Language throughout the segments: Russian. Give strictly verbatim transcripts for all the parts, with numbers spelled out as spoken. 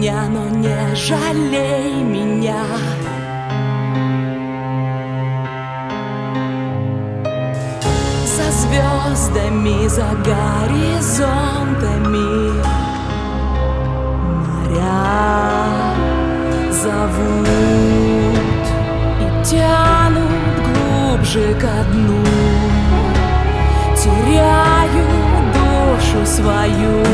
меня, но не жалей меня. За звездами, за горизонтами моря зовут и тянут глубже ко дну. Теряю душу свою,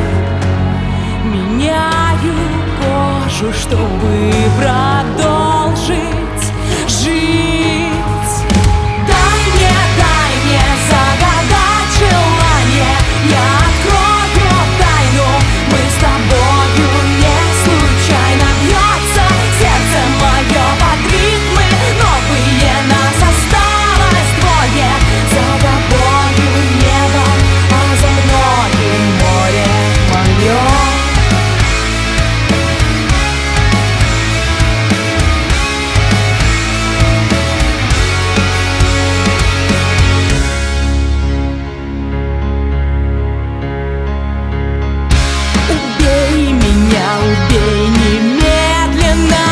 меняю кожу, чтобы продолжить жить. Дай мне, дай мне загадать желание, я открою тайну. Мы с тобою не случайно, бьется сердце мое под ритмы новые, нас осталось двое. За тобою небо, а за мною море мое. Убей немедленно.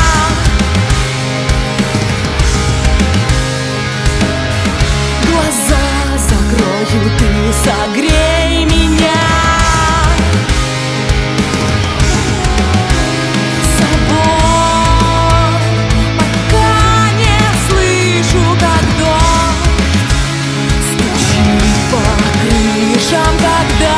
Глаза закрою, ты согрей меня собой, пока не слышу, как дождь стучит по крышам, когда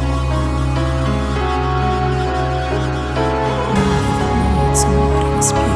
It's more than